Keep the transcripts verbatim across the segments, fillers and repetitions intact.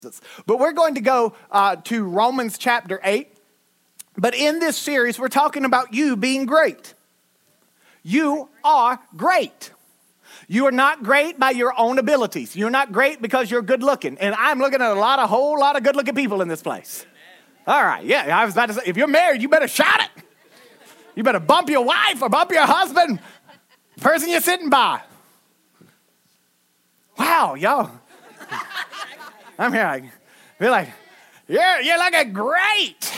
But we're going to go uh, to Romans chapter eight. But in this series, we're talking about you being great. You are great. You are not great by your own abilities. You're not great because you're good looking. And I'm looking at a lot, a whole lot of good looking people in this place. All right, yeah, I was about to say, if you're married, you better shout it. You better bump your wife or bump your husband, the person you're sitting by. Wow, y'all. I'm here like, feel like, you're, you're looking great.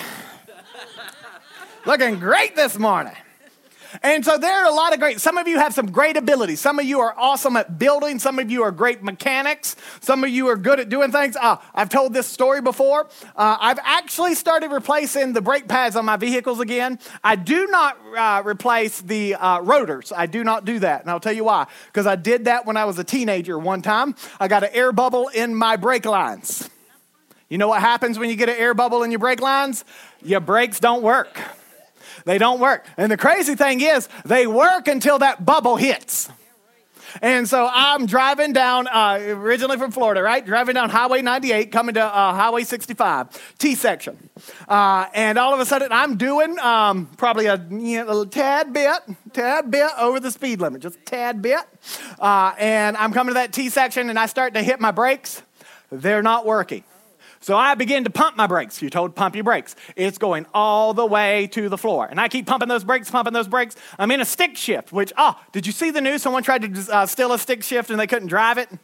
Looking great this morning. And so there are a lot of great, some of you have some great abilities. Some of you are awesome at building. Some of you are great mechanics. Some of you are good at doing things. Uh, I've told this story before. Uh, I've actually started replacing the brake pads on my vehicles again. I do not uh, replace the uh, rotors. I do not do that. And I'll tell you why. Because I did that when I was a teenager one time. I got an air bubble in my brake lines. You know what happens when you get an air bubble in your brake lines? Your brakes don't work. They don't work. And the crazy thing is, they work until that bubble hits. And so I'm driving down, uh, originally from Florida, right? Driving down Highway ninety-eight, coming to uh, Highway sixty-five, T-section. Uh, and all of a sudden, I'm doing um, probably a, you know, a tad bit, tad bit over the speed limit, just a tad bit. Uh, and I'm coming to that T-section, and I start to hit my brakes. They're not working. So I begin to pump my brakes. You're told pump your brakes. It's going all the way to the floor. And I keep pumping those brakes, pumping those brakes. I'm in a stick shift, which, oh, did you see the news? Someone tried to uh, steal a stick shift and they couldn't drive it.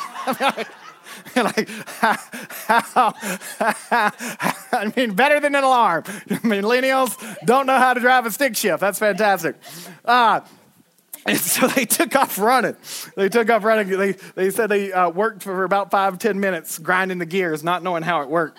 Like, how, I mean, better than an alarm. Millennials don't know how to drive a stick shift. That's fantastic. Uh, And so they took off running. They took off running. They, they said they uh, worked for about five, ten minutes grinding the gears, not knowing how it worked.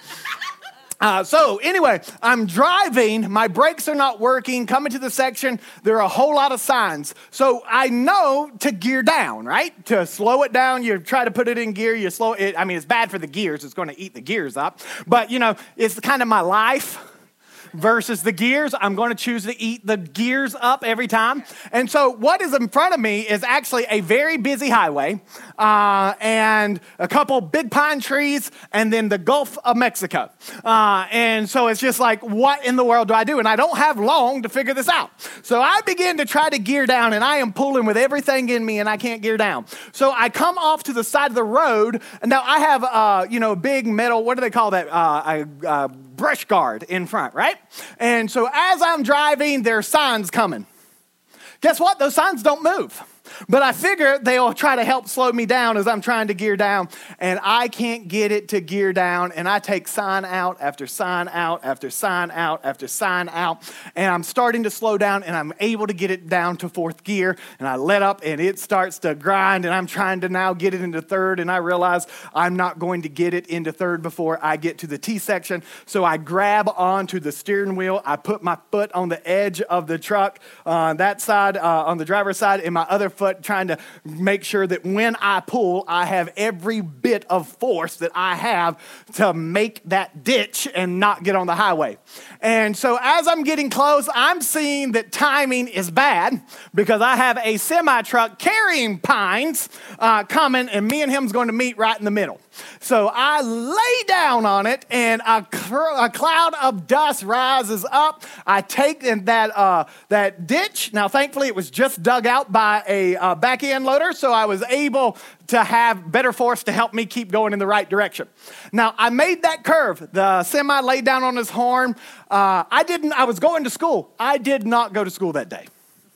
Uh, so anyway, I'm driving. My brakes are not working. Coming to the section, there are a whole lot of signs. So I know to gear down, right? To slow it down, you try to put it in gear. You slow it. I mean, it's bad for the gears. It's going to eat the gears up. But, you know, it's kind of my life. Versus the gears, I'm going to choose to eat the gears up every time. And so what is in front of me is actually a very busy highway uh, and a couple big pine trees and then the Gulf of Mexico. Uh, and so it's just like, what in the world do I do? And I don't have long to figure this out. So I begin to try to gear down and I am pulling with everything in me and I can't gear down. So I come off to the side of the road. And now I have, uh, you know, a big metal, what do they call that? Uh, a, a brush guard in front, right? And so as I'm driving, there are signs coming. Guess what? Those signs don't move. But I figure they'll try to help slow me down as I'm trying to gear down. And I can't get it to gear down. And I take sign out after sign out after sign out after sign out. And I'm starting to slow down and I'm able to get it down to fourth gear. And I let up and it starts to grind. And I'm trying to now get it into third. And I realize I'm not going to get it into third before I get to the T section. So I grab onto the steering wheel. I put my foot on the edge of the truck on that side, uh, on the driver's side, and my other foot trying to make sure that when I pull, I have every bit of force that I have to make that ditch and not get on the highway. And so as I'm getting close, I'm seeing that timing is bad because I have a semi-truck carrying pines uh, coming, and me and him's going to meet right in the middle. So I lay down on it, and a, cr- a cloud of dust rises up. I take in that uh, that ditch. Now, thankfully, it was just dug out by a uh, back end loader, so I was able to have better force to help me keep going in the right direction. Now, I made that curve. The semi laid down on his horn. Uh, I didn't. I was going to school. I did not go to school that day.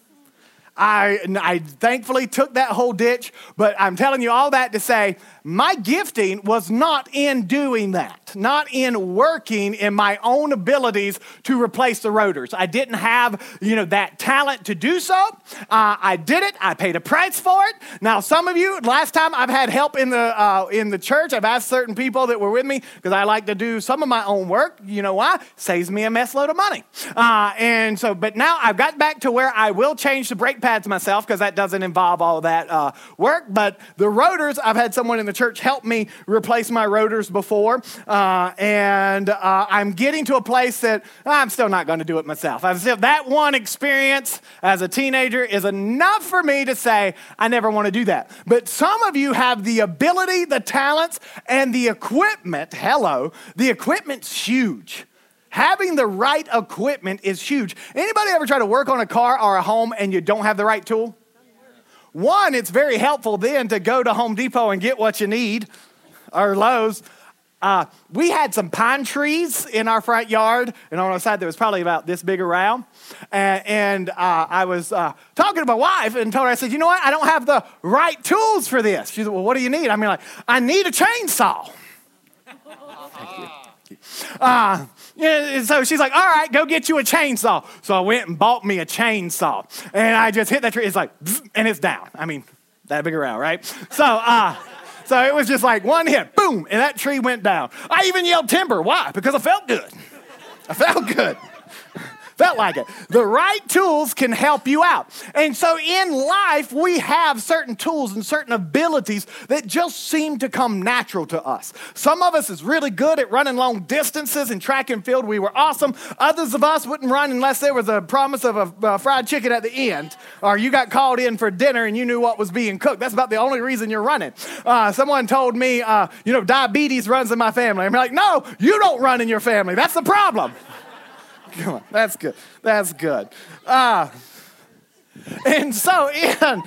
I, I thankfully took that whole ditch, but I'm telling you all that to say my gifting was not in doing that, not in working in my own abilities to replace the rotors. I didn't have, you know, that talent to do so. Uh, I did it. I paid a price for it. Now, some of you, last time I've had help in the uh, in the church, I've asked certain people that were with me because I like to do some of my own work. You know why? Saves me a mess load of money. Uh, and so, but now I've got back to where I will change the brake pads myself because that doesn't involve all that uh, work. But the rotors, I've had someone in the church help me replace my rotors before. Uh, uh, and uh, I'm getting to a place that I'm still not going to do it myself. I'm still, that one experience as a teenager is enough for me to say, I never want to do that. But some of you have the ability, the talents, and the equipment. Hello, the equipment's huge. Having the right equipment is huge. Anybody ever try to work on a car or a home and you don't have the right tool? One, it's very helpful then to go to Home Depot and get what you need, or Lowe's. Uh, we had some pine trees in our front yard, and on our side there was probably about this big around. And, and uh, I was uh, talking to my wife and told her, I said, you know what? I don't have the right tools for this. She said, well, what do you need? I mean, like, I need a chainsaw. Thank you. Uh, yeah, so she's like, all right, go get you a chainsaw. So I went and bought me a chainsaw. And I just hit that tree. It's like, and it's down. I mean, that big around, right? So, uh, so it was just like one hit, boom, and that tree went down. I even yelled timber. Why? Because I felt good. I felt good. Felt like it. The right tools can help you out. And so in life, we have certain tools and certain abilities that just seem to come natural to us. Some of us is really good at running long distances in track and field. We were awesome. Others of us wouldn't run unless there was a promise of a uh, fried chicken at the end, or you got called in for dinner and you knew what was being cooked. That's about the only reason you're running. Uh, someone told me, uh, you know, diabetes runs in my family. I'm like, no, you don't run in your family. That's the problem. Come on, that's good. That's good. Uh, and so in,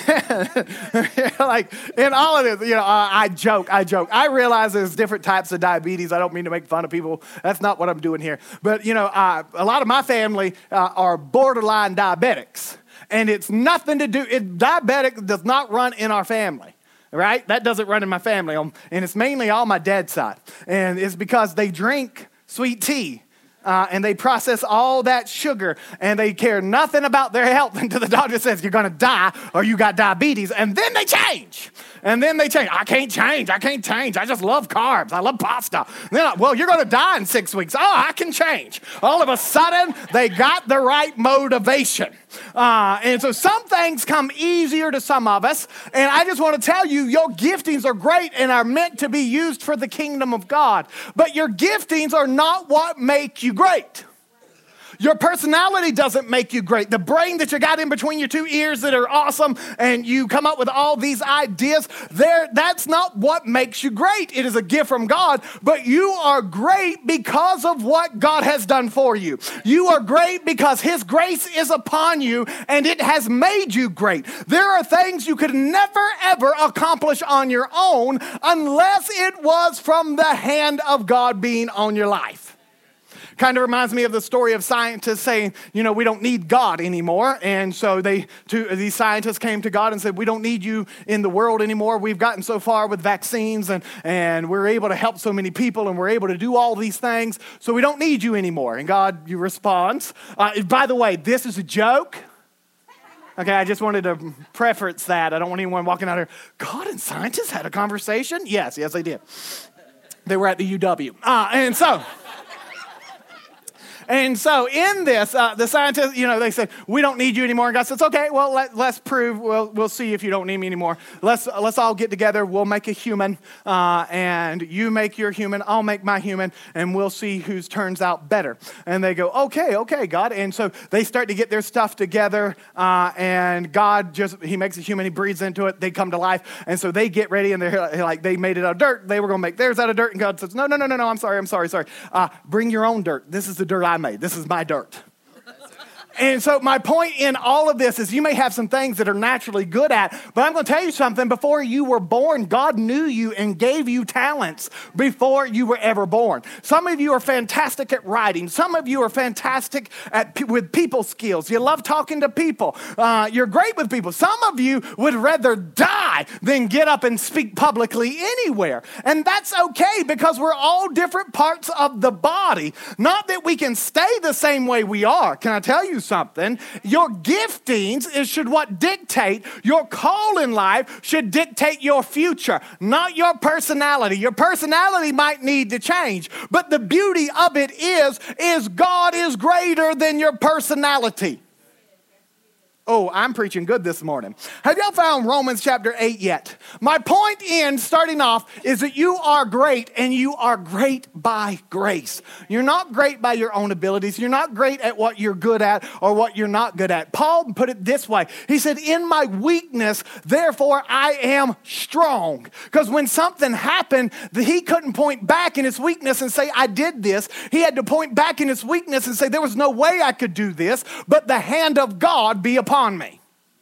in, like in all of this, you know, uh, I joke, I joke. I realize there's different types of diabetes. I don't mean to make fun of people. That's not what I'm doing here. But, you know, uh, a lot of my family uh, are borderline diabetics. And it's nothing to do, it, diabetic does not run in our family. Right? That doesn't run in my family. Um, and it's mainly all my dad's side. And it's because they drink sweet tea. Uh, and they process all that sugar, and they care nothing about their health until the doctor says you're going to die or you got diabetes, and then they change. And then they change. I can't change. I can't change. I just love carbs. I love pasta. And they're like, well, you're going to die in six weeks. Oh, I can change. All of a sudden, they got the right motivation. Uh, and so some things come easier to some of us. And I just want to tell you, your giftings are great and are meant to be used for the kingdom of God. But your giftings are not what make you great. Your personality doesn't make you great. The brain that you got in between your two ears that are awesome, and you come up with all these ideas, there, that's not what makes you great. It is a gift from God, but you are great because of what God has done for you. You are great because His grace is upon you, and it has made you great. There are things you could never, ever accomplish on your own unless it was from the hand of God being on your life. Kind of reminds me of the story of scientists saying, you know, we don't need God anymore. And so they, two, these scientists came to God and said, we don't need you in the world anymore. We've gotten so far with vaccines, and, and we're able to help so many people, and we're able to do all these things. So we don't need you anymore. And God, you responds, uh, by the way, this is a joke. Okay, I just wanted to preference that. I don't want anyone walking out here, God and scientists had a conversation? Yes, yes, they did. They were at the U W. Uh, and so... And so in this, uh, the scientists, you know, they said, we don't need you anymore. And God says, okay, well, let, let's prove. We'll, we'll see if you don't need me anymore. Let's, let's all get together. We'll make a human, uh, and you make your human. I'll make my human, and we'll see whose turns out better. And they go, okay, okay, God. And so they start to get their stuff together, uh, and God just, He makes a human. He breathes into it. They come to life. And so they get ready, and they're like, they made it out of dirt. They were going to make theirs out of dirt. And God says, no, no, no, no, no, I'm sorry, I'm sorry, sorry. Uh, bring your own dirt. This is the dirt I made. This is my dirt. And so my point in all of this is you may have some things that are naturally good at, but I'm going to tell you something. Before you were born, God knew you and gave you talents before you were ever born. Some of you are fantastic at writing. Some of you are fantastic at with people skills. You love talking to people. Uh, you're great with people. Some of you would rather die than get up and speak publicly anywhere. And that's okay, because we're all different parts of the body. Not that we can stay the same way we are. Can I tell you something? Your giftings is should what dictate your call in life, should dictate your future, not your personality. Your personality might need to change, but the beauty of it is, is God is greater than your personality. Oh, I'm preaching good this morning. Have y'all found Romans chapter eight yet? My point in starting off is that you are great, and you are great by grace. You're not great by your own abilities. You're not great at what you're good at or what you're not good at. Paul put it this way. He said, in my weakness, therefore I am strong. Because when something happened, he couldn't point back in his weakness and say, I did this. He had to point back in his weakness and say, there was no way I could do this, but the hand of God be upon me.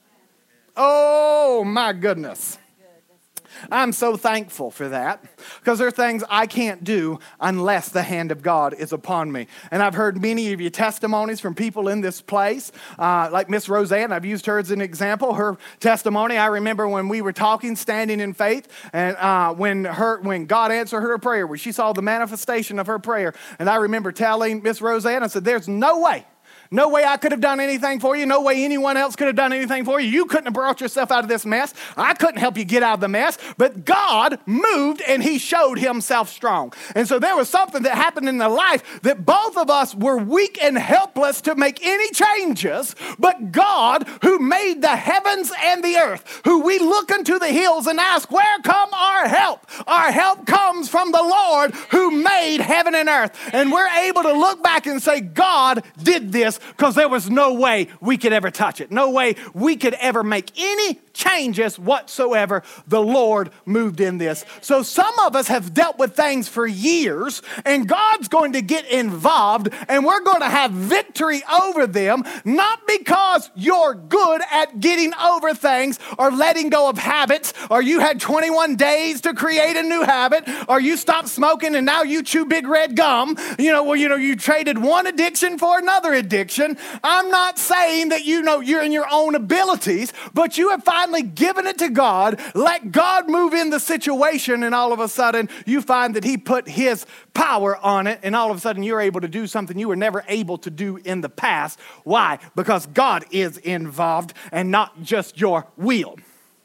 Oh my goodness. I'm so thankful for that, because there are things I can't do unless the hand of God is upon me. And I've heard many of your testimonies from people in this place, uh, like Miss Roseanne. I've used her as an example. Her testimony, I remember when we were talking, standing in faith, and uh, when her when God answered her prayer, when she saw the manifestation of her prayer. And I remember telling Miss Roseanne, I said, there's no way. No way I could have done anything for you. No way anyone else could have done anything for you. You couldn't have brought yourself out of this mess. I couldn't help you get out of the mess. But God moved and he showed himself strong. And so there was something that happened in the life that both of us were weak and helpless to make any changes. But God, who made the heavens and the earth, who we look into the hills and ask, where come our help? Our help comes from the Lord who made heaven and earth. And we're able to look back and say, God did this, because there was no way we could ever touch it. No way we could ever make any changes whatsoever. The Lord moved in this. So some of us have dealt with things for years, and God's going to get involved, and we're going to have victory over them, not because you're good at getting over things or letting go of habits, or you had twenty-one days to create a new habit, or you stopped smoking and now you chew big red gum. You know, well, you know, you traded one addiction for another addiction. I'm not saying that you know you're in your own abilities, but you have finally given it to God, let God move in the situation, and all of a sudden you find that he put his power on it, and all of a sudden you're able to do something you were never able to do in the past. Why? Because God is involved and not just your will.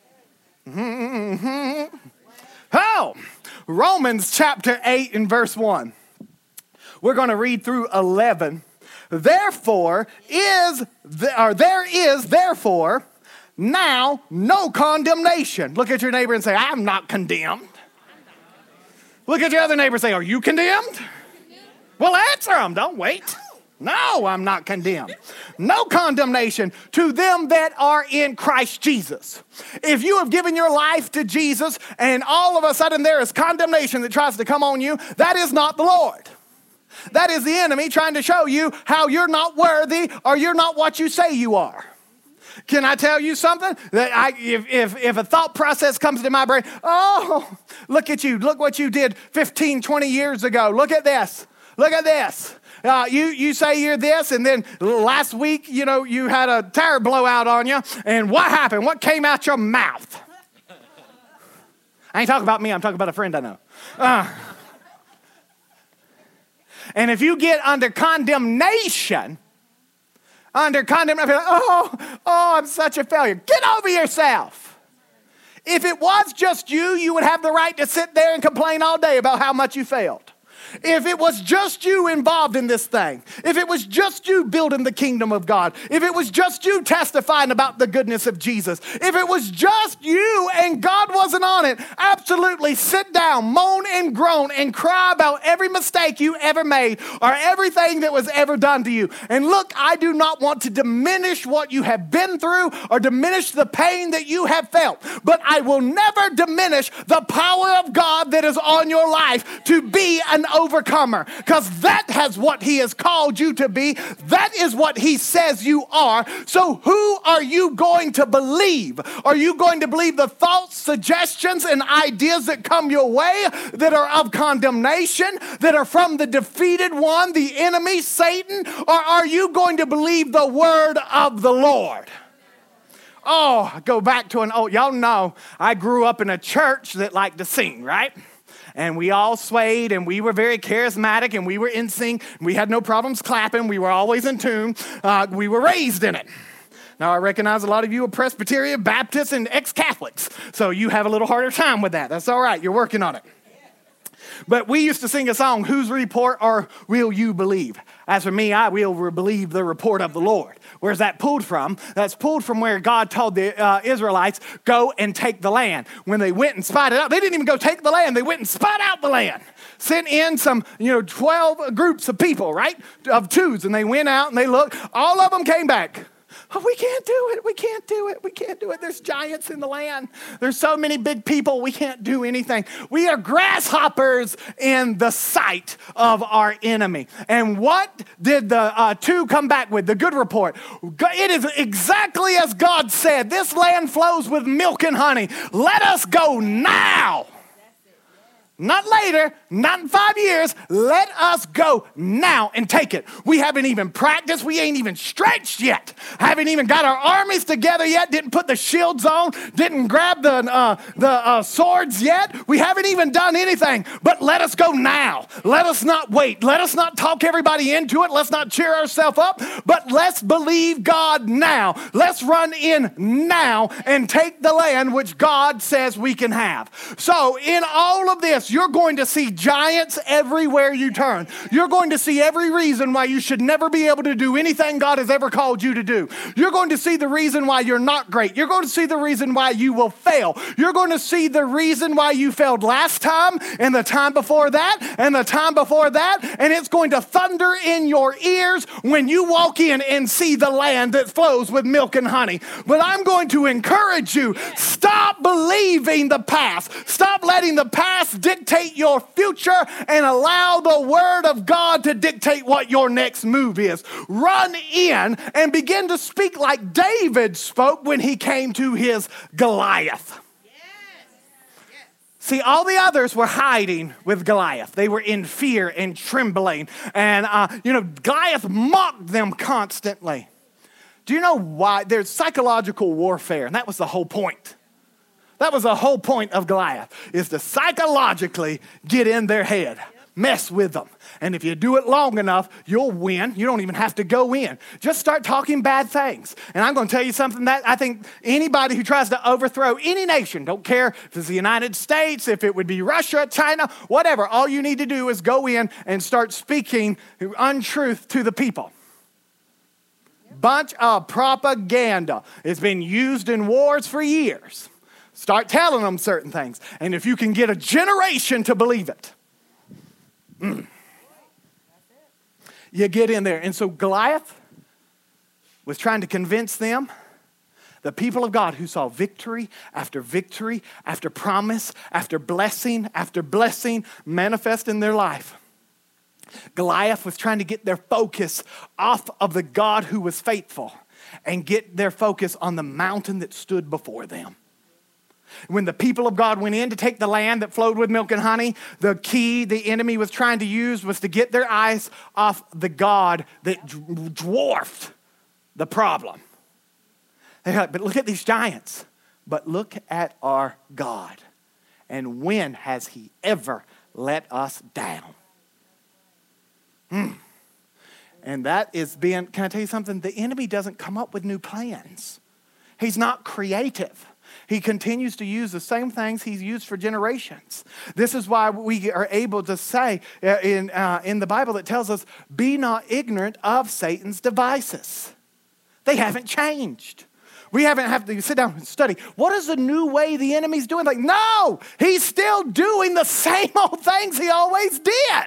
Mm-hmm. Oh, Romans chapter eight and verse one. We're going to read through eleven. Therefore is, or there is therefore now no condemnation. Look at your neighbor and say, I'm not condemned. Look at your other neighbor and say, are you condemned? Well, answer them. Don't wait. No, I'm not condemned. No condemnation to them that are in Christ Jesus. If you have given your life to Jesus and all of a sudden there is condemnation that tries to come on you, that is not the Lord. That is the enemy trying to show you how you're not worthy or you're not what you say you are. Can I tell you something? That I, if, if, if a thought process comes to my brain, oh, look at you. Look what you did fifteen, twenty years ago. Look at this. Look at this. Uh, you, you say you're this, and then last week, you know, you had a tire blowout on you, and what happened? What came out your mouth? I ain't talking about me. I'm talking about a friend I know. Uh, And if you get under condemnation, under condemnation, oh, oh, I'm such a failure. Get over yourself. If it was just you, you would have the right to sit there and complain all day about how much you failed. If it was just you involved in this thing, if it was just you building the kingdom of God, if it was just you testifying about the goodness of Jesus, if it was just you and God wasn't on it, absolutely sit down, moan and groan and cry about every mistake you ever made or everything that was ever done to you. And look, I do not want to diminish what you have been through or diminish the pain that you have felt, but I will never diminish the power of God that is on your life to be an overcomer, because that has what he has called you to be. That is what he says you are. So who are you going to believe? Are you going to believe the thoughts, suggestions, and ideas that come your way that are of condemnation, that are from the defeated one, the enemy, Satan? Or are you going to believe the word of the Lord? Oh, I go back to an old, y'all know I grew up in a church that liked to sing, right? And we all swayed, and we were very charismatic, and we were in sync. We had no problems clapping. We were always in tune. Uh, we were raised in it. Now, I recognize a lot of you are Presbyterian, Baptists, and ex-Catholics, so you have a little harder time with that. That's all right. You're working on it. But we used to sing a song, whose report or will you believe? As for me, I will believe the report of the Lord. Where's that pulled from? That's pulled from where God told the uh, Israelites, go and take the land. When they went and spied it out, they didn't even go take the land. They went and spied out the land. Sent in some, you know, twelve groups of people, right? Of twos. And they went out and they looked. All of them came back. Oh, we can't do it. We can't do it. We can't do it. There's giants in the land. There's so many big people. We can't do anything. We are grasshoppers in the sight of our enemy. And what did the uh, two come back with? The good report. It is exactly as God said. This land flows with milk and honey. Let us go now. Not later, not in five years. Let us go now and take it. We haven't even practiced. We ain't even stretched yet. Haven't even got our armies together yet. Didn't put the shields on. Didn't grab the, uh, the uh, swords yet. We haven't even done anything. But let us go now. Let us not wait. Let us not talk everybody into it. Let's not cheer ourselves up. But let's believe God now. Let's run in now and take the land which God says we can have. So in all of this, you're going to see giants everywhere you turn. You're going to see every reason why you should never be able to do anything God has ever called you to do. You're going to see the reason why you're not great. You're going to see the reason why you will fail. You're going to see the reason why you failed last time and the time before that and the time before that. And it's going to thunder in your ears when you walk in and see the land that flows with milk and honey. But I'm going to encourage you, stop believing the past. Stop letting the past dictate your future and allow the word of God to dictate what your next move is. Run in and begin to speak like David spoke when he came to his Goliath. Yes. Yes. See, all the others were hiding with Goliath. They were in fear and trembling. And, uh, you know, Goliath mocked them constantly. Do you know why? There's psychological warfare, and that was the whole point. That was the whole point of Goliath, is to psychologically get in their head, mess with them. And if you do it long enough, you'll win. You don't even have to go in. Just start talking bad things. And I'm going to tell you something that I think anybody who tries to overthrow any nation, don't care if it's the United States, if it would be Russia, China, whatever, all you need to do is go in and start speaking untruth to the people. Bunch of propaganda. It's been used in wars for years. Start telling them certain things. And if you can get a generation to believe it, mm, you get in there. And so Goliath was trying to convince them, the people of God who saw victory after victory, after promise, after blessing, after blessing manifest in their life. Goliath was trying to get their focus off of the God who was faithful and get their focus on the mountain that stood before them. When the people of God went in to take the land that flowed with milk and honey, the key the enemy was trying to use was to get their eyes off the God that dwarfed the problem. They're like, but look at these giants. But look at our God. And when has he ever let us down? Hmm. And that is being, can I tell you something? The enemy doesn't come up with new plans. He's not creative. He continues to use the same things he's used for generations. This is why we are able to say in, uh, in the Bible that tells us, be not ignorant of Satan's devices. They haven't changed. We haven't have to sit down and study. What is the new way the enemy's doing? Like, no, he's still doing the same old things he always did.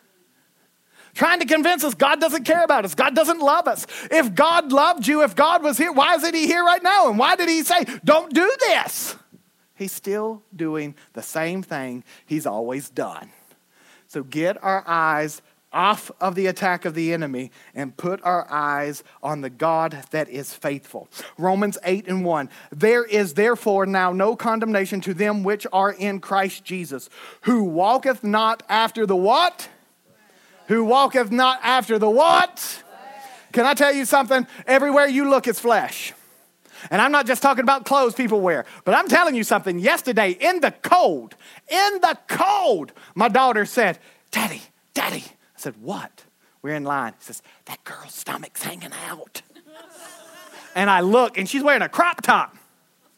Trying to convince us God doesn't care about us. God doesn't love us. If God loved you, if God was here, why isn't he here right now? And why did he say, don't do this? He's still doing the same thing he's always done. So get our eyes off of the attack of the enemy and put our eyes on the God that is faithful. Romans eight and one. There is therefore now no condemnation to them which are in Christ Jesus, who walketh not after the what? Who walketh not after the what? Can I tell you something? Everywhere you look is flesh. And I'm not just talking about clothes people wear, but I'm telling you something. Yesterday, in the cold, in the cold, my daughter said, Daddy, Daddy. I said, what? We're in line. He says, that girl's stomach's hanging out. And I look, and she's wearing a crop top.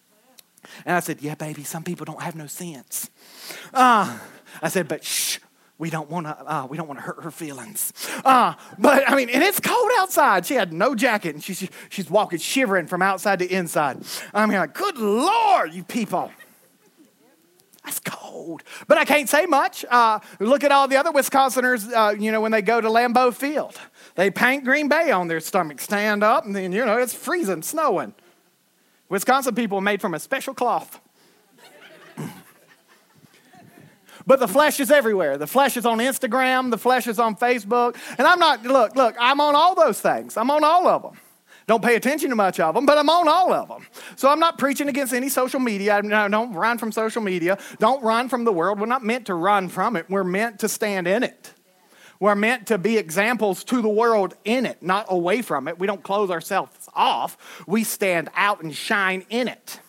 And I said, yeah, baby, some people don't have no sense. Uh, I said, but shh. We don't want to. Uh, we don't want to hurt her feelings. Uh, but I mean, and it's cold outside. She had no jacket, and she's she's walking shivering from outside to inside. I mean, like, good Lord, you people. That's cold. But I can't say much. Uh, look at all the other Wisconsiners. Uh, you know, when they go to Lambeau Field, they paint Green Bay on their stomach, stand up, and then you know it's freezing, snowing. Wisconsin people are made from a special cloth. But the flesh is everywhere. The flesh is on Instagram. The flesh is on Facebook. And I'm not, look, look, I'm on all those things. I'm on all of them. Don't pay attention to much of them, but I'm on all of them. So I'm not preaching against any social media. I don't run from social media. Don't run from the world. We're not meant to run from it. We're meant to stand in it. We're meant to be examples to the world in it, not away from it. We don't close ourselves off. We stand out and shine in it.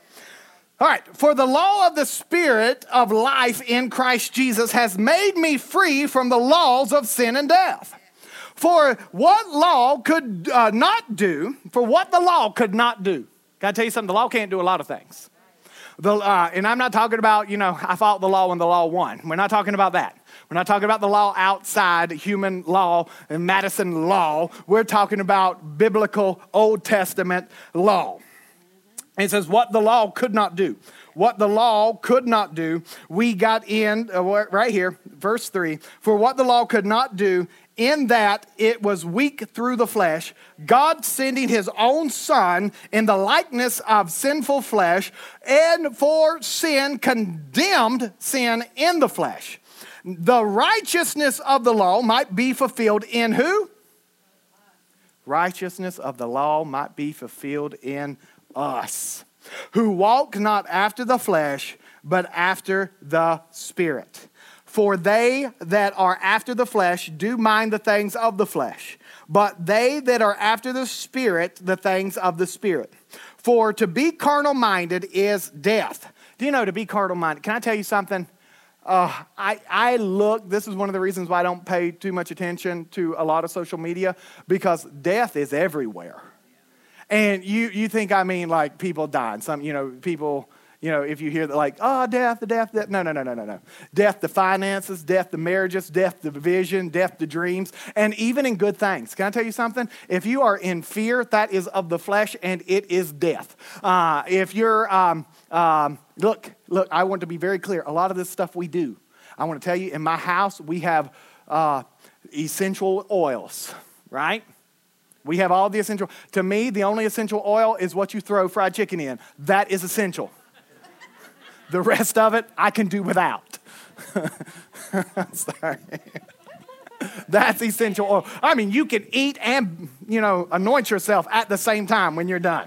All right, for the law of the Spirit of life in Christ Jesus has made me free from the laws of sin and death. For what law could uh, not do, for what the law could not do. Can I tell you something? The law can't do a lot of things. The, uh, and I'm not talking about, you know, I fought the law and the law won. We're not talking about that. We're not talking about the law outside human law and Madison law. We're talking about biblical Old Testament law. And it says what the law could not do. What the law could not do, we got in, uh, right here, verse three. For what the law could not do, in that it was weak through the flesh, God sending his own Son in the likeness of sinful flesh, and for sin condemned sin in the flesh. The righteousness of the law might be fulfilled in who? Righteousness of the law might be fulfilled in us, who walk not after the flesh, but after the Spirit. For they that are after the flesh do mind the things of the flesh, but they that are after the Spirit, the things of the Spirit. For to be carnal-minded is death. Do you know to be carnal-minded? Can I tell you something? Uh, I, I look, this is one of the reasons why I don't pay too much attention to a lot of social media, because death is everywhere. And you you think I mean like people dying. Some, you know, people, you know, if you hear that like, oh, death, the death, death. No, no, no, no, no, no. Death to finances, death to marriages, death to vision, death to dreams, and even in good things. Can I tell you something? If you are in fear, that is of the flesh, and it is death. Uh, if you're, um, um, look, look, I want to be very clear. A lot of this stuff we do. I want to tell you, in my house, we have uh, essential oils, right? We have all the essential. To me, the only essential oil is what you throw fried chicken in. That is essential. The rest of it, I can do without. Sorry. That's essential oil. I mean, you can eat and, you know, anoint yourself at the same time when you're done.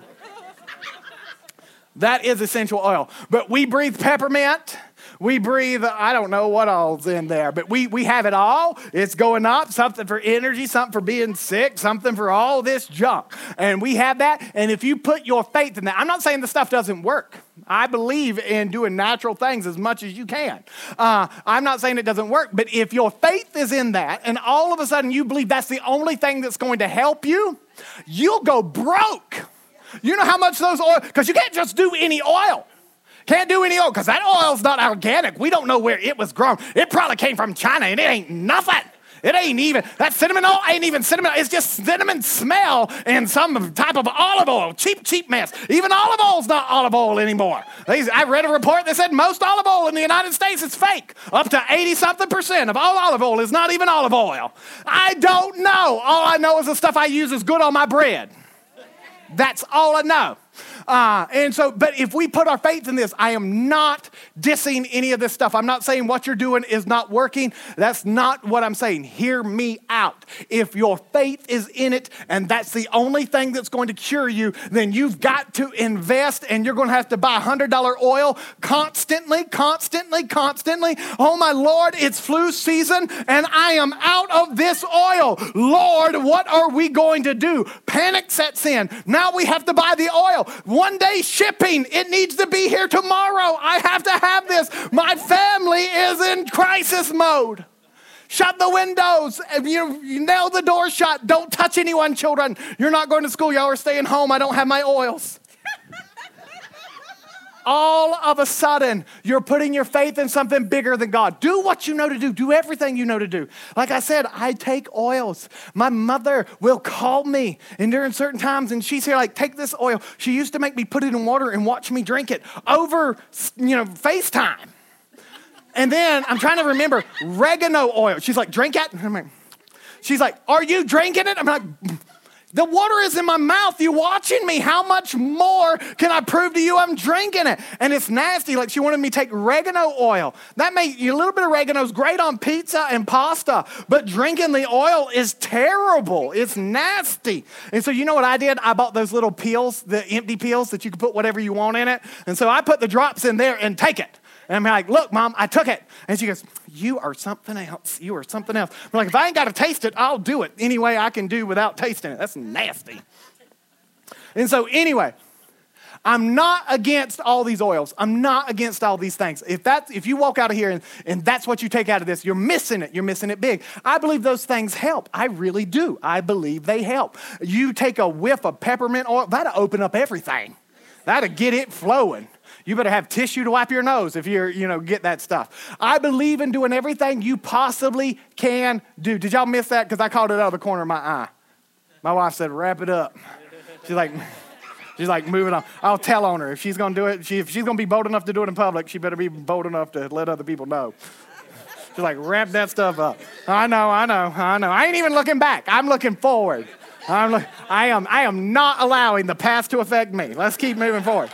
That is essential oil. But we breathe peppermint. We breathe, I don't know what all's in there, but we, we have it all. It's going up, something for energy, something for being sick, something for all this junk. And we have that. And if you put your faith in that, I'm not saying the stuff doesn't work. I believe in doing natural things as much as you can. Uh, I'm not saying it doesn't work, but if your faith is in that and all of a sudden you believe that's the only thing that's going to help you, you'll go broke. You know how much those oil, because you can't just do any oil. Can't do any oil, because that oil's not organic. We don't know where it was grown. It probably came from China, and it ain't nothing. It ain't even, that cinnamon oil ain't even cinnamon. It's just cinnamon smell and some type of olive oil. Cheap, cheap mess. Even olive oil's not olive oil anymore. I read a report that said most olive oil in the United States is fake. Up to eighty-something percent of all olive oil is not even olive oil. I don't know. All I know is the stuff I use is good on my bread. That's all I know. Uh, and so, but if we put our faith in this, I am not dissing any of this stuff. I'm not saying what you're doing is not working. That's not what I'm saying. Hear me out. If your faith is in it and that's the only thing that's going to cure you, then you've got to invest, and you're going to have to buy one hundred dollars oil constantly, constantly, constantly. Oh my Lord, it's flu season and I am out of this oil. Lord, what are we going to do? Panic sets in. Now we have to buy the oil. One day shipping. It needs to be here tomorrow. I have to have this. My family is in crisis mode. Shut the windows. You, you nail the door shut. Don't touch anyone, children. You're not going to school. Y'all are staying home. I don't have my oils. all of a sudden you're putting your faith in something bigger than God. Do what you know to do. Do everything you know to do. Like I said, I take oils. My mother will call me and during certain times and she's here like, take this oil. She used to make me put it in water and watch me drink it over, you know, FaceTime. And then I'm trying to remember oregano oil. She's like, drink it. I'm like, she's like, are you drinking it? I'm like, the water is in my mouth. You watching me. How much more can I prove to you I'm drinking it? And it's nasty. Like she wanted me to take oregano oil. That made a little bit of oregano is great on pizza and pasta, but drinking the oil is terrible. It's nasty. And so you know what I did? I bought those little pills, the empty pills that you can put whatever you want in it. And so I put the drops in there and take it. And I'm like, look, Mom, I took it. And she goes, you are something else. You are something else. I'm like, if I ain't got to taste it, I'll do it any way I can do without tasting it. That's nasty. And so anyway, I'm not against all these oils. I'm not against all these things. If that's, if you walk out of here and, and that's what you take out of this, you're missing it. You're missing it big. I believe those things help. I really do. I believe they help. You take a whiff of peppermint oil, that'll open up everything. That'll get it flowing. You better have tissue to wipe your nose if you're, you know, get that stuff. I believe in doing everything you possibly can do. Did y'all miss that? Because I called it out of the corner of my eye. My wife said, wrap it up. She's like, she's like, moving on. I'll tell on her. If she's going to do it, she, if she's going to be bold enough to do it in public, she better be bold enough to let other people know. She's like, wrap that stuff up. I know, I know, I know. I ain't even looking back. I'm looking forward. I'm look, I am, I am not allowing the past to affect me. Let's keep moving forward.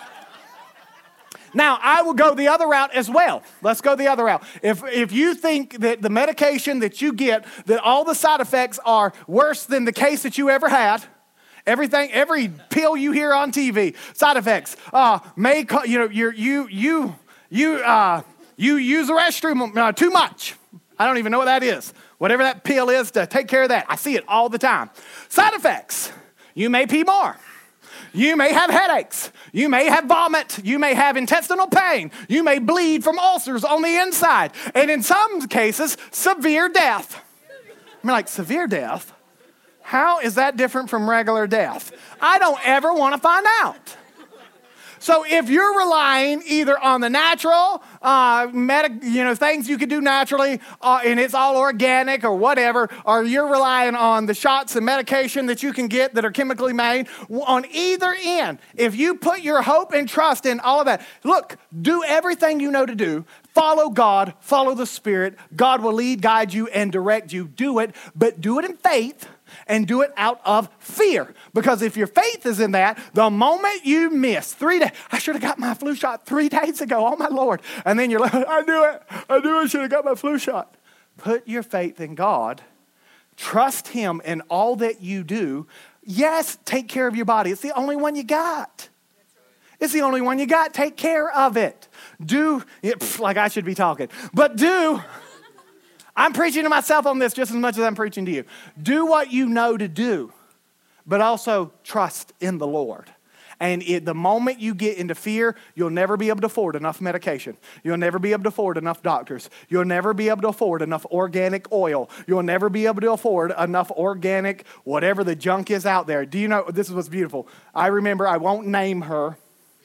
Now, I will go the other route as well. Let's go the other route. If if you think that the medication that you get, that all the side effects are worse than the case that you ever had, everything, every pill you hear on T V, side effects, uh, may co- you know you you you you uh, you use the restroom uh, too much. I don't even know what that is. Whatever that pill is to take care of that, I see it all the time. Side effects: you may pee more. You may have headaches. You may have vomit. You may have intestinal pain. You may bleed from ulcers on the inside. And in some cases, severe death. I'm like, severe death? How is that different from regular death? I don't ever want to find out. So if you're relying either on the natural, uh, medic, you know, things you can do naturally, uh, and it's all organic or whatever, or you're relying on the shots and medication that you can get that are chemically made, on either end, if you put your hope and trust in all of that, look, do everything you know to do. Follow God, follow the Spirit. God will lead, guide you, and direct you. Do it, but do it in faith. And do it out of fear. Because if your faith is in that, the moment you miss three days, I should have got my flu shot three days ago, oh my Lord. And then you're like, I knew it. I knew I should have got my flu shot. Put your faith in God. Trust Him in all that you do. Yes, take care of your body. It's the only one you got. It's the only one you got. Take care of it. Do, it, like I should be talking, but do. I'm preaching to myself on this just as much as I'm preaching to you. Do what you know to do, but also trust in the Lord. And it, the moment you get into fear, you'll never be able to afford enough medication. You'll never be able to afford enough doctors. You'll never be able to afford enough organic oil. You'll never be able to afford enough organic, whatever the junk is out there. Do you know, this is what's beautiful. I remember, I won't name her,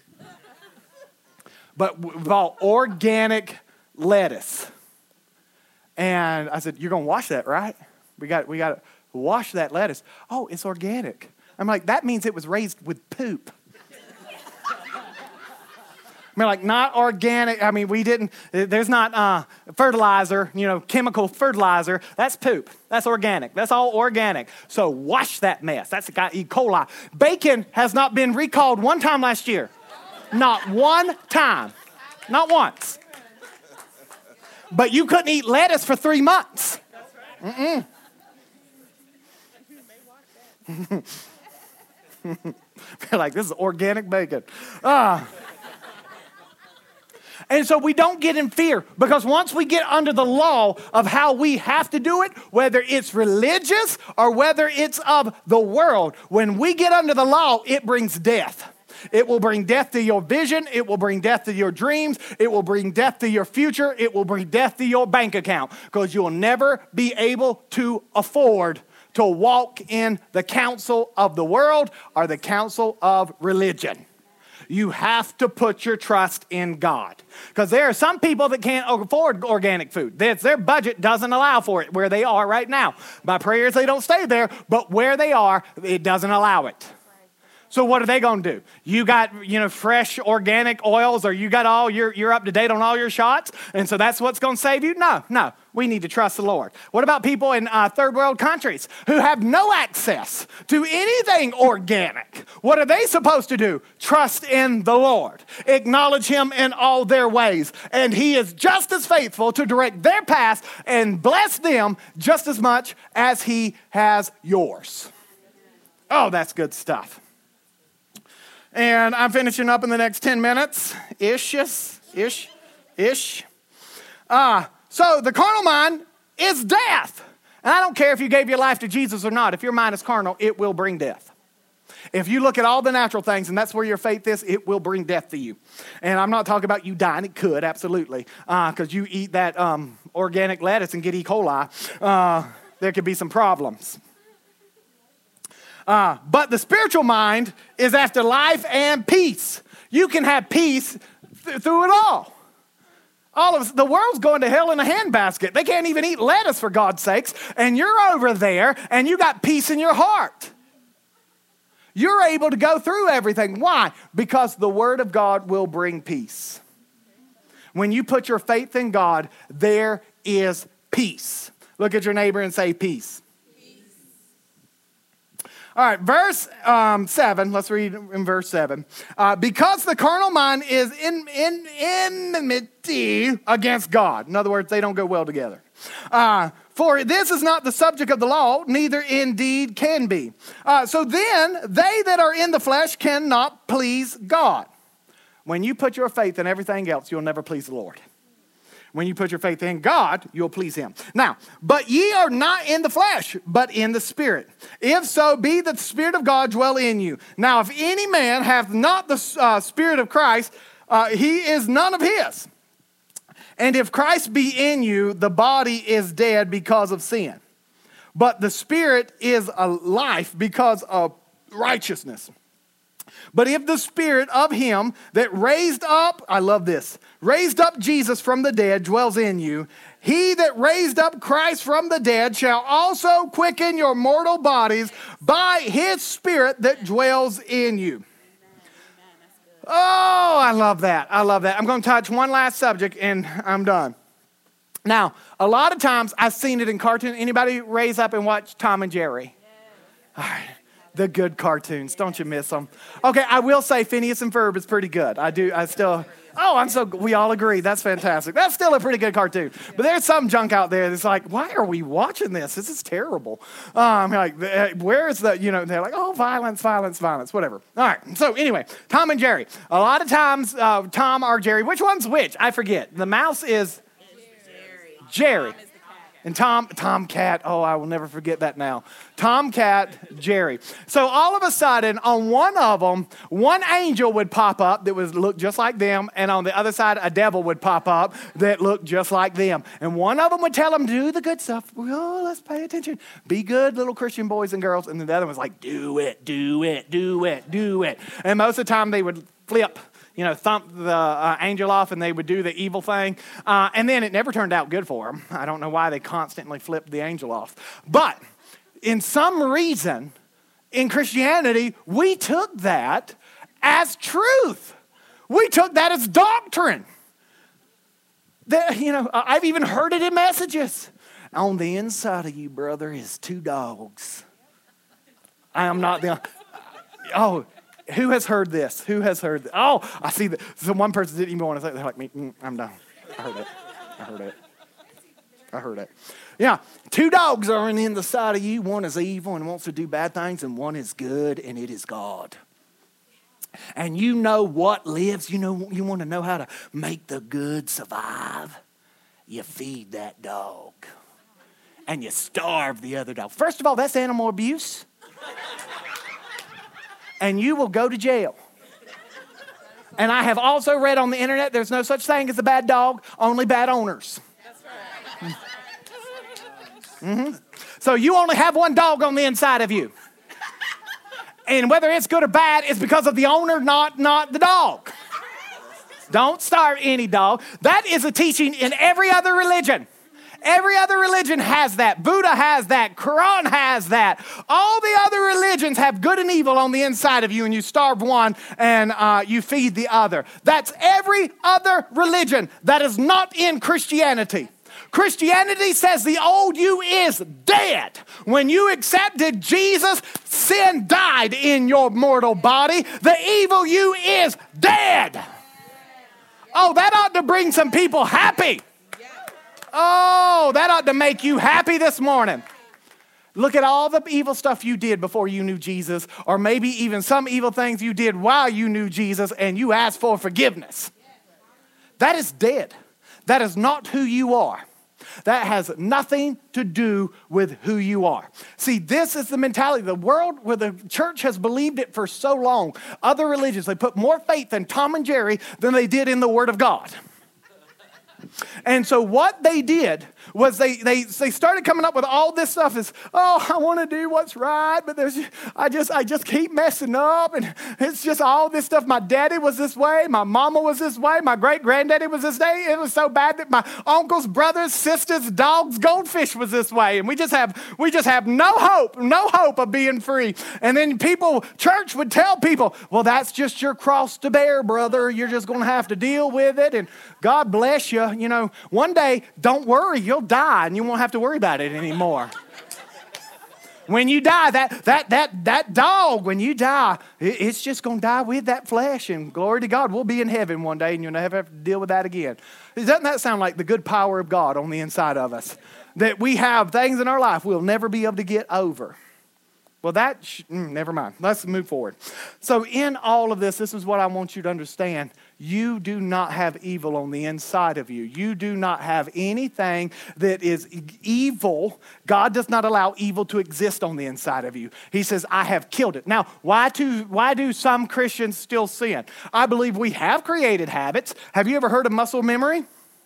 but we bought organic lettuce. And I said, you're going to wash that, right? We got we got to wash that lettuce. Oh, it's organic. I'm like, that means it was raised with poop. I mean, like, not organic. I mean, we didn't, there's not uh, fertilizer, you know, chemical fertilizer. That's poop. That's organic. That's all organic. So wash that mess. That's got E. coli. Bacon has not been recalled one time last year. Not one time. Not once. But you couldn't eat lettuce for three months. Mm-mm. Like, this is organic bacon. Uh. And so we don't get in fear, because once we get under the law of how we have to do it, whether it's religious or whether it's of the world, when we get under the law, it brings death. It will bring death to your vision. It will bring death to your dreams. It will bring death to your future. It will bring death to your bank account, because you'll never be able to afford to walk in the counsel of the world or the counsel of religion. You have to put your trust in God. Because there are some people that can't afford organic food. That's, their budget doesn't allow for it where they are right now. By prayers, they don't stay there, but where they are, it doesn't allow it. So what are they going to do? You got, you know, fresh organic oils, or you got all, you're, you're up to date on all your shots, and so that's what's going to save you? No, no. We need to trust the Lord. What about people in uh, third world countries who have no access to anything organic? What are they supposed to do? Trust in the Lord. Acknowledge him in all their ways. And he is just as faithful to direct their path and bless them just as much as he has yours. Oh, that's good stuff. And I'm finishing up in the next ten minutes. Ish, ish, ish. Uh, so the carnal mind is death. And I don't care if you gave your life to Jesus or not. If your mind is carnal, it will bring death. If you look at all the natural things and that's where your faith is, it will bring death to you. And I'm not talking about you dying. It could, absolutely. Because uh, you eat that um, organic lettuce and get E. coli. Uh, there could be some problems. Uh, but the spiritual mind is after life and peace. You can have peace th- through it all. All of us, the world's going to hell in a handbasket. They can't even eat lettuce for God's sakes. And you're over there and you got peace in your heart. You're able to go through everything. Why? Because the word of God will bring peace. When you put your faith in God, there is peace. Look at your neighbor and say peace. All right, verse um, seven, let's read in verse seven. Uh, because the carnal mind is in, in enmity against God. In other words, they don't go well together. Uh, for this is not the subject of the law, neither indeed can be. Uh, so then, they that are in the flesh cannot please God. When you put your faith in everything else, you'll never please the Lord. When you put your faith in God, you'll please him. Now, but ye are not in the flesh, but in the Spirit. If so be that the Spirit of God dwell in you. Now, if any man hath not the uh, Spirit of Christ, uh, he is none of his. And if Christ be in you, the body is dead because of sin. But the Spirit is a life because of righteousness. But if the Spirit of him that raised up, I love this, raised up Jesus from the dead dwells in you, he that raised up Christ from the dead shall also quicken your mortal bodies by his Spirit that dwells in you. Oh, I love that. I love that. I'm going to touch one last subject and I'm done. Now, a lot of times I've seen it in cartoon. Anybody raise up and watch Tom and Jerry? All right. The good cartoons. Don't you miss them? Okay, I will say Phineas and Ferb is pretty good. I do, I still, oh, I'm so, we all agree. That's fantastic. That's still a pretty good cartoon. But there's some junk out there that's like, why are we watching this? This is terrible. Um, like, where is the, you know, they're like, oh, violence, violence, violence, whatever. All right, so anyway, Tom and Jerry. A lot of times, uh, Tom or Jerry, which one's which? I forget. The mouse is Jerry. Jerry. And Tom, Tomcat, oh, I will never forget that now. Tomcat, Jerry. So all of a sudden, on one of them, one angel would pop up that would look just like them, and on the other side, a devil would pop up that looked just like them. And one of them would tell them, do the good stuff. Oh, let's pay attention. Be good, little Christian boys and girls. And then the other one was like, do it, do it, do it, do it. And most of the time, they would flip, you know, thump the uh, angel off and they would do the evil thing. Uh, and then it never turned out good for them. I don't know why they constantly flipped the angel off. But in some reason, in Christianity, we took that as truth. We took that as doctrine. That, you know, I've even heard it in messages. On the inside of you, brother, is two dogs. I am not the... Oh, who has heard this? Who has heard this? Oh, I see that. So one person didn't even want to say it. They're like, me, mm, I'm done. I heard it. I heard it. I heard it. Yeah, two dogs are in the side of you. One is evil and wants to do bad things, and one is good, and it is God. And you know what lives. You know, you want to know how to make the good survive. You feed that dog. And you starve the other dog. First of all, that's animal abuse. And you will go to jail. And I have also read on the internet there's no such thing as a bad dog, only bad owners. That's right. Mm-hmm. So you only have one dog on the inside of you. And whether it's good or bad, it's because of the owner, not, not the dog. Don't starve any dog. That is a teaching in every other religion. Every other religion has that. Buddha has that. Quran has that. All the other religions have good and evil on the inside of you, and you starve one and uh, you feed the other. That's every other religion that is not in Christianity. Christianity says the old you is dead. When you accepted Jesus, sin died in your mortal body. The evil you is dead. Oh, that ought to bring some people happy. Oh, that ought to make you happy this morning. Look at all the evil stuff you did before you knew Jesus, or maybe even some evil things you did while you knew Jesus and you asked for forgiveness. That is dead. That is not who you are. That has nothing to do with who you are. See, this is the mentality. The world where the church has believed it for so long. Other religions, they put more faith in Tom and Jerry than they did in the Word of God. And so what they did was they they they started coming up with all this stuff is, oh, I want to do what's right, but there's I just I just keep messing up, and it's just all this stuff. My daddy was this way, my mama was this way, my great granddaddy was this way. It was so bad that my uncles, brothers, sisters, dogs, goldfish was this way, and we just have we just have no hope, no hope of being free. And then people, church would tell people, well, that's just your cross to bear, brother. You're just going to have to deal with it, and God bless you. You know, one day, don't worry, you'll die and you won't have to worry about it anymore. When you die, that that that that dog, when you die, it, it's just going to die with that flesh, and glory to God, we'll be in heaven one day and you'll never have to deal with that again. Doesn't that sound like the good power of God on the inside of us? That we have things in our life we'll never be able to get over. Well, that, sh- mm, never mind. Let's move forward. So in all of this, this is what I want you to understand. You do not have evil on the inside of you. You do not have anything that is e- evil. God does not allow evil to exist on the inside of you. He says, I have killed it. Now, why do, why do some Christians still sin? I believe we have created habits. Have you ever heard of muscle memory?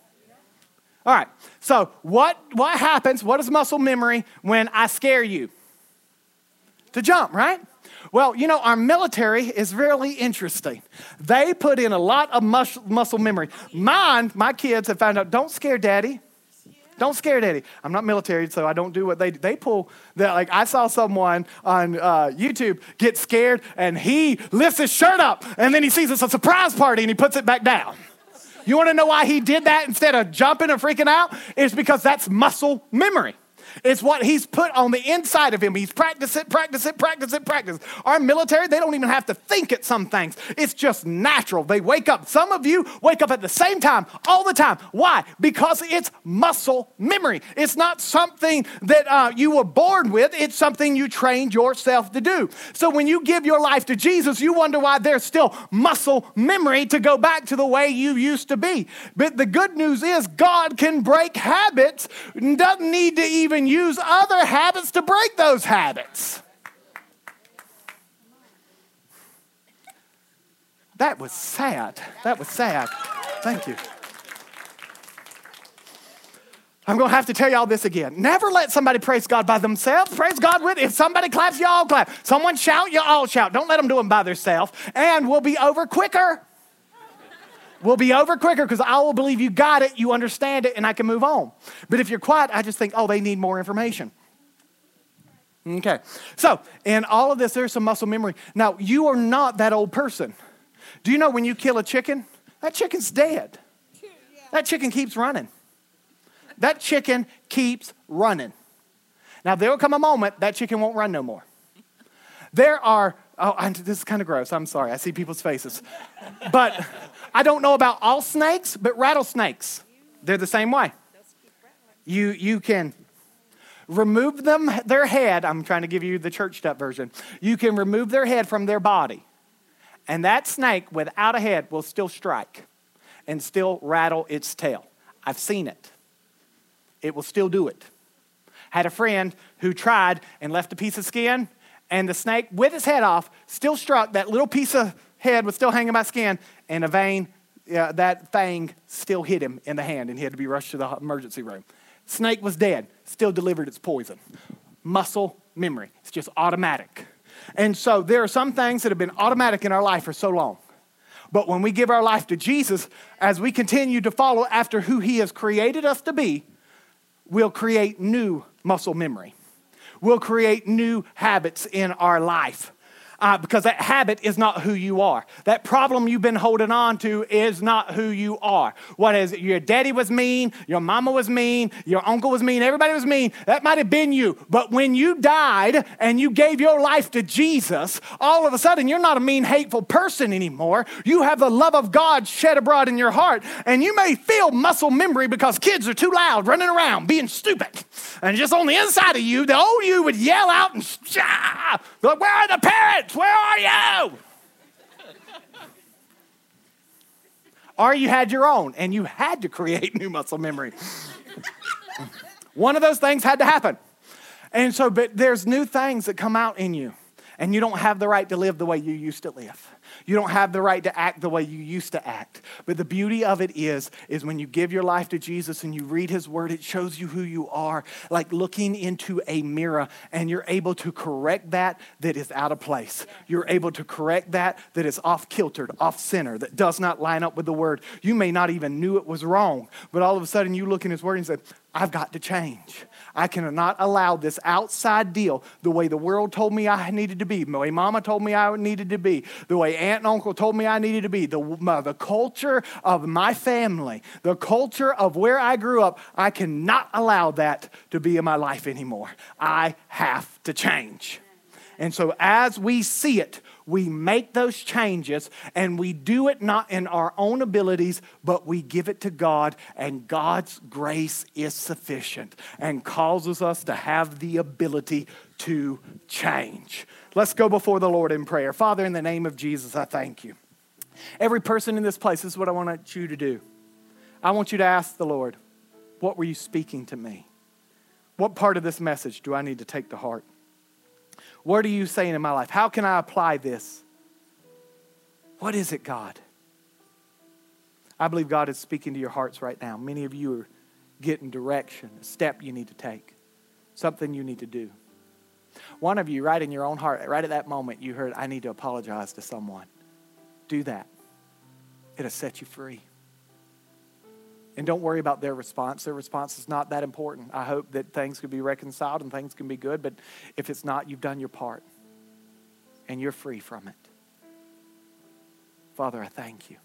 All right. So what, what happens, what is muscle memory when I scare you? To jump, right? Well, you know, our military is really interesting. They put in a lot of mus- muscle memory. Mine, my kids have found out, don't scare daddy. Don't scare daddy. I'm not military, so I don't do what they do. They pull, that. Like I saw someone on uh, YouTube get scared, and he lifts his shirt up, and then he sees it's a surprise party, and he puts it back down. You want to know why he did that instead of jumping and freaking out? It's because that's muscle memory. It's what he's put on the inside of him. He's practiced it, practice it, practice it, practice it. Our military, they don't even have to think at some things. It's just natural. They wake up. Some of you wake up at the same time all the time. Why? Because it's muscle memory. It's not something that uh, you were born with. It's something you trained yourself to do. So when you give your life to Jesus, you wonder why there's still muscle memory to go back to the way you used to be. But the good news is God can break habits and doesn't need to even use other habits to break those habits. That was sad. That was sad. Thank you. I'm going to have to tell y'all this again. Never let somebody praise God by themselves. Praise God with. If somebody claps, you all clap. Someone shout, you all shout. Don't let them do them by themselves. And we'll be over quicker. We'll be over quicker because I will believe you got it, you understand it, and I can move on. But if you're quiet, I just think, oh, they need more information. Okay. So in all of this, there's some muscle memory. Now, you are not that old person. Do you know when you kill a chicken, that chicken's dead. That chicken keeps running. That chicken keeps running. Now, there will come a moment that chicken won't run no more. There are, oh, I'm, this is kind of gross. I'm sorry. I see people's faces. But I don't know about all snakes, but rattlesnakes, they're the same way. You, you can remove them, their head. I'm trying to give you the churched up version. You can remove their head from their body. And that snake without a head will still strike and still rattle its tail. I've seen it. It will still do it. Had a friend who tried and left a piece of skin, and the snake, with his head off, still struck. That little piece of head was still hanging by skin, and a vein, uh, that fang still hit him in the hand, and he had to be rushed to the emergency room. Snake was dead, still delivered its poison. Muscle memory. It's just automatic. And so there are some things that have been automatic in our life for so long. But when we give our life to Jesus, as we continue to follow after who he has created us to be, we'll create new muscle memory. We'll create new habits in our life. Uh, because that habit is not who you are. That problem you've been holding on to is not who you are. What is it? Your daddy was mean, your mama was mean, your uncle was mean, everybody was mean. That might have been you. But when you died and you gave your life to Jesus, all of a sudden you're not a mean, hateful person anymore. You have the love of God shed abroad in your heart. And you may feel muscle memory because kids are too loud, running around, being stupid. And just on the inside of you, the old you would yell out and shah! Like, where are the parents? Where are you? Or you had your own and you had to create new muscle memory. One of those things had to happen. And so, but there's new things that come out in you and you don't have the right to live the way you used to live. You don't have the right to act the way you used to act. But the beauty of it is, is when you give your life to Jesus and you read his word, it shows you who you are, like looking into a mirror, and you're able to correct that that is out of place. You're able to correct that that is off-kiltered, off-center, that does not line up with the word. You may not even knew it was wrong, but all of a sudden you look in his word and say, I've got to change. I cannot allow this outside deal, the way the world told me I needed to be, the way mama told me I needed to be, the way aunt and uncle told me I needed to be, the, uh, the culture of my family, the culture of where I grew up, I cannot allow that to be in my life anymore. I have to change. And so as we see it, we make those changes, and we do it not in our own abilities, but we give it to God, and God's grace is sufficient and causes us to have the ability to change. Let's go before the Lord in prayer. Father, in the name of Jesus, I thank you. Every person in this place, this is what I want you to do. I want you to ask the Lord, what were you speaking to me? What part of this message do I need to take to heart? What are you saying in my life? How can I apply this? What is it, God? I believe God is speaking to your hearts right now. Many of you are getting direction, a step you need to take, something you need to do. One of you, right in your own heart, right at that moment, you heard, I need to apologize to someone. Do that. It'll set you free. And don't worry about their response. Their response is not that important. I hope that things can be reconciled and things can be good. But if it's not, you've done your part. And you're free from it. Father, I thank you.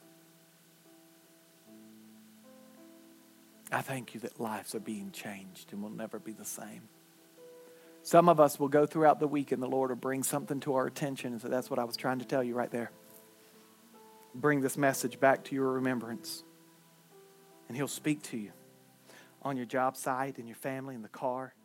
I thank you that lives are being changed and will never be the same. Some of us will go throughout the week and the Lord will bring something to our attention. And so that's what I was trying to tell you right there. Bring this message back to your remembrance. And he'll speak to you on your job site, in your family, in the car.